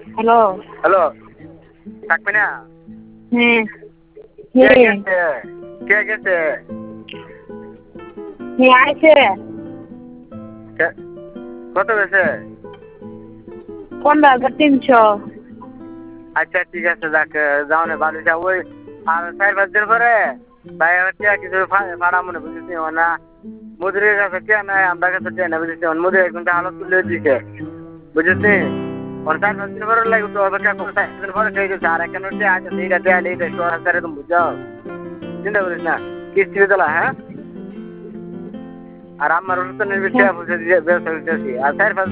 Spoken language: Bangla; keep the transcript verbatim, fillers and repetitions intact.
হ্যালো। হ্যালো থাকবে না? হ্যাঁ। কে কে? গেছে? কে গেছে? কে আইছে? কে কত গেছে? পনেরো হাজার তিনশো। আচ্ছা ঠিক আছে যাক যাও না ভালো যা ওই আর চার পাঁচ দিন পরে ভাই আমার টিয়া কিছু ফাড়া মনে বুঝেছি না মুদিরের কাছে টিয়া নাই আমরা কাছে টিয়া না বুঝেছি মুদির একদম হালত তুলে দিছে বুঝেছি ওর চার পাঁচ দিন পরে লাগে তো অপেক্ষা করে চার দিন পরে সেই গেছে আর এখানে টিয়া আছে এইটা টিয়া এইটা সোয়া হাজারে তুমি বুঝাও চিন্তা করিস না কিস্তি দিলা হ্যাঁ আর আমার তো নির্বিচার বুঝে দিয়ে ব্যবসা করতেছি আর চার পাঁচ